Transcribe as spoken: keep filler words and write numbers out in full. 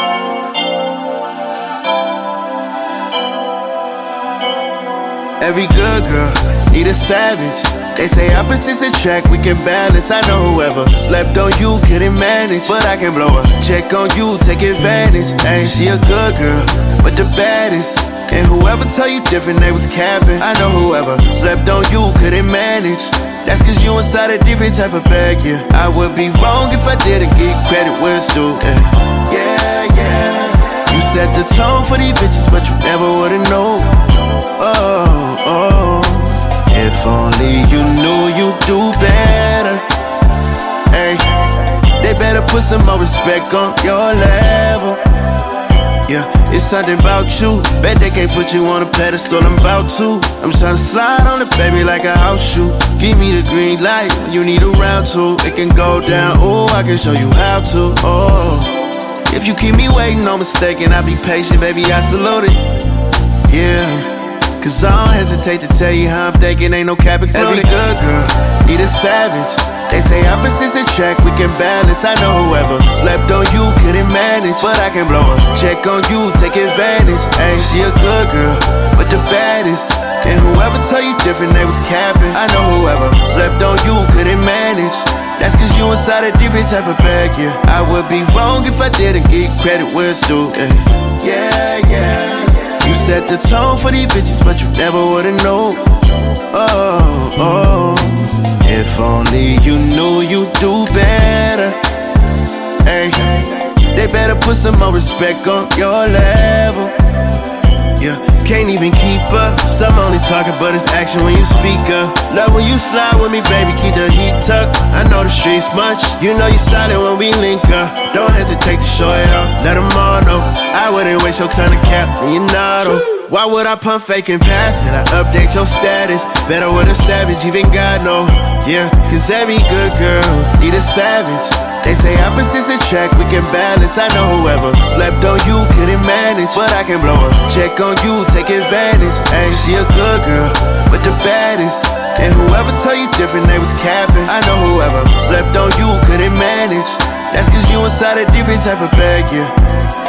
Every good girl need a savage. They say opposites attract, we can balance. I know whoever slept on you couldn't manage, but I can blow her check on you, take advantage. Hey, she a good girl, but the baddest. And whoever tell you different, they was capping. I know whoever slept on you couldn't manage. That's cause you inside a different type of bag, yeah. I would be wrong if I didn't give credit where it's due, yeah. Yeah, yeah. You set the tone for these bitches, but you never would've known. Oh, oh. If only you knew you'd do better. Hey, they better put some more respect on your level. Yeah, it's something about you. Bet they can't put you on a pedestal, I'm about to. I'm tryna slide on the baby like a house shoe. Give me the green light when you need a round two. It can go down, ooh, I can show you how to. Oh, if you keep me waiting, no mistaken, I'll be patient, baby, I salute it. Yeah, cause I don't hesitate to tell you how I'm thinking, ain't no cap included. Every good girl need a savage. They say opposites attract, we can balance. I know whoever slept on you couldn't manage, but I can blow her check on you, take advantage. Hey, she a good girl, but the baddest. And whoever tell you different, they was capping. I know whoever slept on you couldn't manage. That's cause you inside a different type of bag, yeah. I would be wrong if I didn't give credit where it's due, yeah. Yeah, yeah. You set the tone for these bitches, but you never would've known. Oh, oh. If only you knew you'd do better. Hey, they better put some more respect on your level. Yeah, can't even keep up. Some only talking, but it's action when you speak up. Love when you slide with me, baby, keep the heat tucked. I know the streets much, you know you solid when we link up. Don't hesitate to show it off, let them all know. I wouldn't waste your time to cap, and you know. Why would I pump fake and pass it? I update your status. Better with a savage, even God know. Yeah, cause every good girl need a savage. They say opposites attract, we can balance. I know whoever slept on you couldn't manage, but I can blow her check on you, take advantage. Hey, she a good girl, but the baddest. And whoever tell you different, they was capping. I know whoever slept on you couldn't manage. That's cause you inside a different type of bag, yeah.